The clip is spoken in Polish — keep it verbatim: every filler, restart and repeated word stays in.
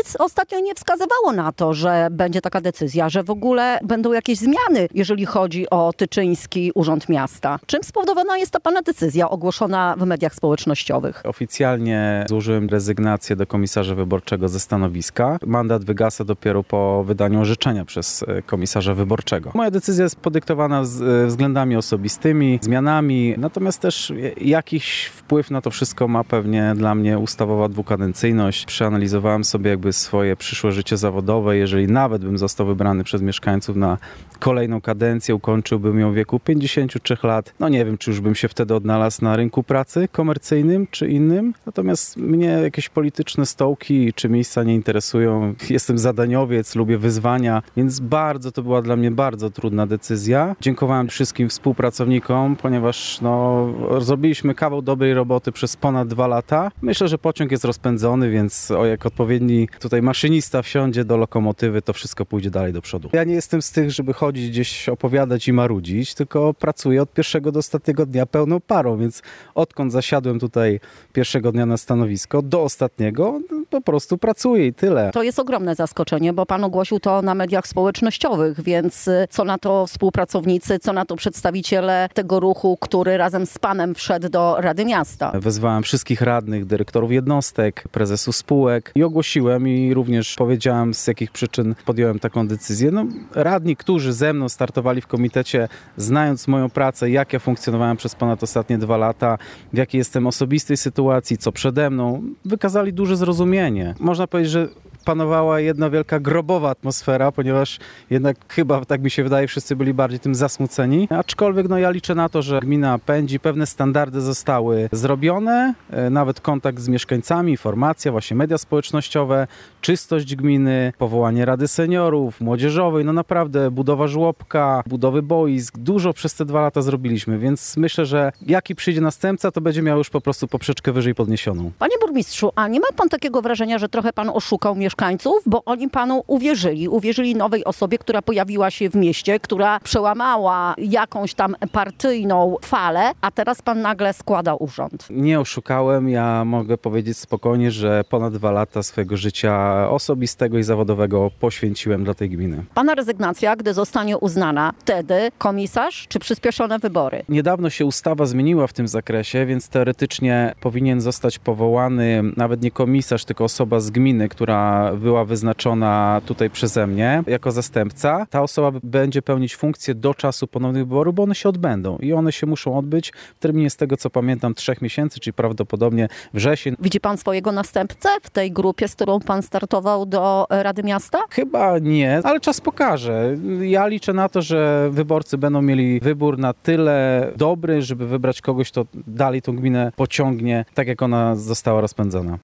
nic ostatnio nie wskazywało na to, że będzie taka decyzja, że w ogóle będą jakieś zmiany, jeżeli chodzi o Tyczyński Urząd Miasta. Czym spowodowana jest ta pana decyzja ogłoszona w mediach społecznościowych? Oficjalnie złożyłem rezygnację do komisarza wyborczego ze stanowiska. Mandat wygasa dopiero po wydaniu orzeczenia przez komisarza wyborczego. Moja decyzja jest podyktowana z względami osobistymi, zmianami, natomiast też jakiś wpływ na to wszystko ma pewnie dla mnie ustawowa dwukadencyjność. Przeanalizowałem sobie jakby swoje przyszłe życie zawodowe. Jeżeli nawet bym został wybrany przez mieszkańców na kolejną kadencję, ukończyłbym ją w wieku pięćdziesięciu trzech lat. No nie wiem, czy już bym się wtedy odnalazł na rynku pracy komercyjnym czy innym. Natomiast mnie jakieś polityczne stołki czy miejsca nie interesują. Jestem zadaniowiec, lubię wyzwania, więc bardzo to była dla mnie bardzo trudna decyzja. Dziękowałem wszystkim współpracownikom, ponieważ no, zrobiliśmy kawał dobrej roboty przez ponad dwa lata. Myślę, że pociąg jest rozpędzony, więc o jak odpowiedni tutaj maszynista wsiądzie do lokomotywy, to wszystko pójdzie dalej do przodu. Ja nie jestem z tych, żeby chodzić gdzieś opowiadać i marudzić, tylko pracuję od pierwszego do ostatniego dnia pełną parą, więc odkąd zasiadłem tutaj pierwszego dnia na stanowisko do ostatniego, po prostu pracuję i tyle. To jest ogromne zaskoczenie, bo pan ogłosił to na mediach społecznościowych, więc co na to współpracownicy, co na to przedstawiciele tego ruchu, który razem z panem wszedł do Rady Miasta? Wezwałem wszystkich radnych, dyrektorów jednostek, prezesów spółek i ogłosiłem i również powiedziałem, z jakich przyczyn podjąłem taką decyzję. No, radni, którzy ze mną startowali w komitecie, znając moją pracę, jak ja funkcjonowałem przez ponad ostatnie dwa lata, w jakiej jestem osobistej sytuacji, co przede mną, wykazali duże zrozumienie. Można powiedzieć, że panowała jedna wielka grobowa atmosfera, ponieważ jednak chyba, tak mi się wydaje, wszyscy byli bardziej tym zasmuceni. Aczkolwiek no, ja liczę na to, że gmina pędzi, pewne standardy zostały zrobione, nawet kontakt z mieszkańcami, informacja, właśnie media społecznościowe, czystość gminy, powołanie Rady Seniorów, Młodzieżowej, no naprawdę budowa żłobka, budowy boisk, dużo przez te dwa lata zrobiliśmy, więc myślę, że jaki przyjdzie następca, to będzie miał już po prostu poprzeczkę wyżej podniesioną. Panie burmistrzu, a nie ma pan takiego wrażenia, że trochę pan oszukał mieszkańców? mieszkańców, bo oni panu uwierzyli. Uwierzyli nowej osobie, która pojawiła się w mieście, która przełamała jakąś tam partyjną falę, a teraz pan nagle składa urząd. Nie oszukałem. Ja mogę powiedzieć spokojnie, że ponad dwa lata swojego życia osobistego i zawodowego poświęciłem dla tej gminy. Pana rezygnacja, gdy zostanie uznana, wtedy komisarz czy przyspieszone wybory? Niedawno się ustawa zmieniła w tym zakresie, więc teoretycznie powinien zostać powołany nawet nie komisarz, tylko osoba z gminy, która była wyznaczona tutaj przeze mnie jako zastępca. Ta osoba będzie pełnić funkcję do czasu ponownych wyborów, bo one się odbędą i one się muszą odbyć w terminie, z tego co pamiętam, trzech miesięcy, czyli prawdopodobnie wrzesień. Widzi pan swojego następcę w tej grupie, z którą pan startował do Rady Miasta? Chyba nie, ale czas pokaże. Ja liczę na to, że wyborcy będą mieli wybór na tyle dobry, żeby wybrać kogoś, kto dalej tą gminę pociągnie, tak jak ona została rozpędzona.